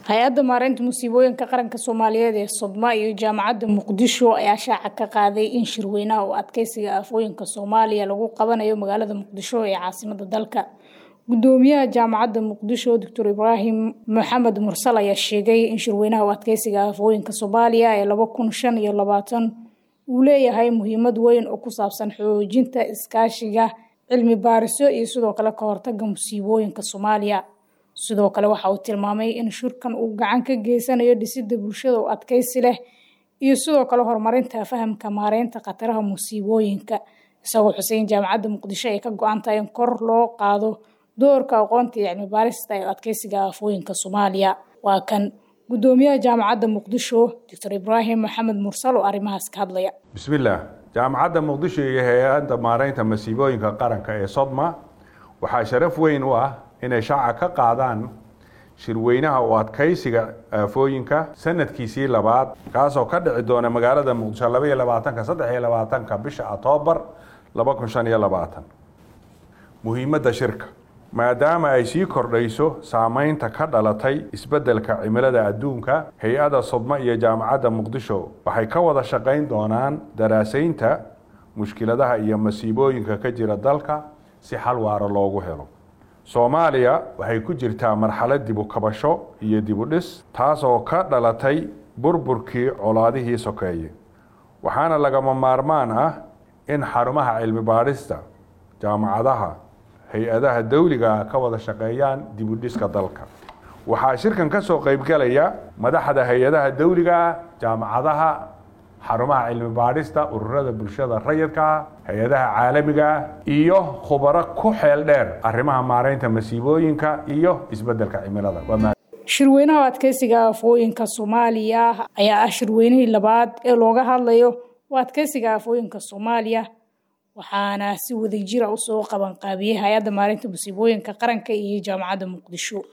hay-adda maareynta musiibooyinka qaranka Soomaaliyeed ee Sodma iyo Jaamacadda Muqdisho ayaa shaaca ka qaaday in shirweynaha oo adkeysiga afooyinka Soomaaliya lagu qabanayo magaalada Muqdisho ee caasimadda dalka. Gudoomiyaha Jaamacadda Muqdisho Dr. Ibrahim Maxamed Mursal ayaa sheegay in shirweynaha oo adkeysiga afooyinka Soomaaliya ee 2025 uu leeyahay muhiimad weyn oo ku saabsan xoojinta iskaashiga cilmi baarisyo iyo sidoo kale ka hortagga musiibooyinka Soomaaliya. sidoo kale waxa uu tilmaamay in shirkan uu gacan ka geysanayo dhisidda bulshada oo adkeysi leh iyo sidoo kale horumarinta fahamka maareynta khataraha musiibooyinka. isagoo Xuseen Jaamacadda Muqdisho ay ka go'an tahay in kor loo qaado doorka aqoonta iyo cilmi baarista ee adkeysiga afooyinka Soomaaliya. waa kan gudoomiyaha Jaamacadda Muqdisho Dr. Ibrahim Maxamed Mursal oo arrimahaas ka hadlaya. Bismillah. Jaamacadda Muqdisho iyo hay'adda maareynta musiibooyinka qaranka ee Sodma waxaa sharaf weyn u ah inay shaaca ka qaadaan shirweynaha oo adkeysiga afooyinka sanadkiisii labaad kaasoo ka dhici doona magaalada Muqdisho 23 bisha Oktoobar 2025. muhiimadda shirka maadaama ay sii kordhayso saameynta ka dhalatay isbeddelka cimilada adduunka, hay'adda Sodma iyo Jaamacadda Muqdisho waxay ka wada shaqayn doonaan daraasaynta mushkiladaha iyo masiibooyinka ka jira dalka si xal waara loogu helo. Soomaaliya waxay ku jirtaa marxalad dib u kabasho iyo dib u dhis taasoo ka dhalatay burburkii colaadihii sokeeye. waxaana lagama maarmaan ah in xarumaha cilmi baarista, jaamacadaha, hay-adaha dawliga ka wada shaqeeyaan dib u dhiska dalka. waxaa shirkan ka soo qayb galaya madaxda hay-adaha dawliga, jaamacadaha, xarumaha cilmi baarista, ururada bulshada rayidka, hay-adaha caalamiga iyo khubaro ku xeel dheer arrimaha maareynta masiibooyinka iyo isbeddelka cimilada. shirweynaha adkeysiga afooyinka Soomaaliya ayaa ah shirweynihii labaad ee looga hadlayo adkeysiga afooyinka Soomaaliya, waxaana si wadajir ah u soo qaban qaabiyay hay'adda maareynta musiibooyinka qaranka iyo Jaamacadda Muqdisho.